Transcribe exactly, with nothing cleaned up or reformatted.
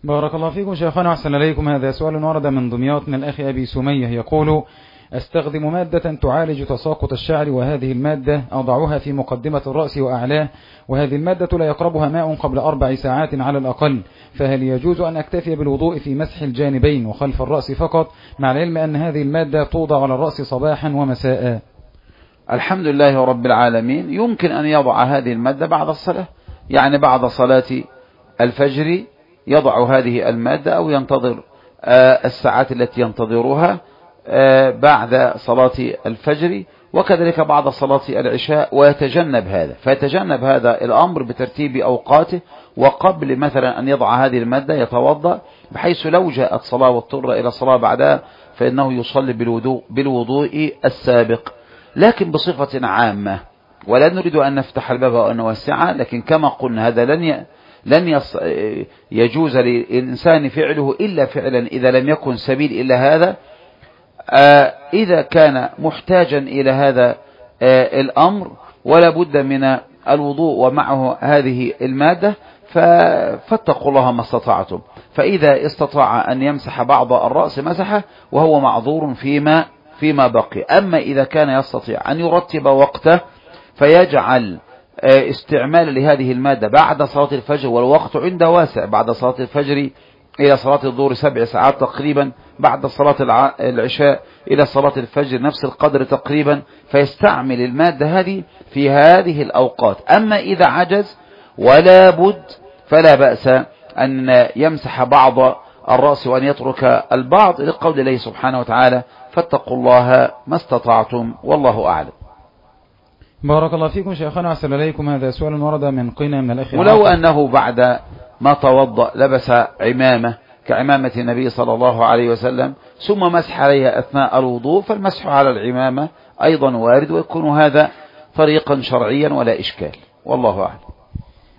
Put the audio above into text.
بارك الله فيكم شيخنا وأحسن إليكم. هذا سؤال ورد من دمياط من الأخ أبي سمية يقول: أستخدم مادة تعالج تساقط الشعر، وهذه المادة أضعها في مقدمة الرأس وأعلاه، وهذه المادة لا يقربها ماء قبل أربع ساعات على الأقل، فهل يجوز أن أكتفي بالوضوء في مسح الجانبين وخلف الرأس فقط، مع العلم أن هذه المادة توضع على الرأس صباحا ومساء؟ الحمد لله رب العالمين. يمكن أن يضع هذه المادة بعد الصلاة، يعني بعد صلاة الفجر يضع هذه المادة، أو ينتظر الساعات التي ينتظرها بعد صلاة الفجر، وكذلك بعد صلاة العشاء، ويتجنب هذا فيتجنب هذا الأمر بترتيب أوقاته، وقبل مثلا أن يضع هذه المادة يتوضأ، بحيث لو جاءت صلاة واضطر إلى صلاة بعدها فإنه يصلي بالوضوء, بالوضوء السابق. لكن بصفة عامة، ولا نريد أن نفتح الباب وأن نوسعه، لكن كما قلنا هذا لن ي... لن يص... يجوز للإنسان فعله إلا فعلا إذا لم يكن سبيل إلا هذا. آه إذا كان محتاجا إلى هذا آه الأمر ولا بد من الوضوء ومعه هذه المادة، ف... فاتقوا الله ما استطعتم. فإذا استطاع أن يمسح بعض الرأس مسحه وهو معذور فيما فيما بقي. أما إذا كان يستطيع أن يرتب وقته فيجعل استعمال لهذه المادة بعد صلاة الفجر، والوقت عنده واسع، بعد صلاة الفجر إلى صلاة الظهر سبع ساعات تقريبا، بعد صلاة العشاء إلى صلاة الفجر نفس القدر تقريبا، فيستعمل المادة هذه في هذه الأوقات. أما إذا عجز ولا بد فلا بأس أن يمسح بعض الرأس وأن يترك البعض، لقول الله سبحانه وتعالى: فاتقوا الله ما استطعتم، والله أعلم. بارك الله فيكم شيخنا وأحسن إليكم. هذا سؤال ورد من قنا من الأخ. ولو أنه بعد ما توضأ لبس عمامة كعمامة النبي صلى الله عليه وسلم ثم مسح عليها أثناء الوضوء، فالمسح على العمامة أيضا وارد، ويكون هذا طريقا شرعيا ولا إشكال، والله أعلم.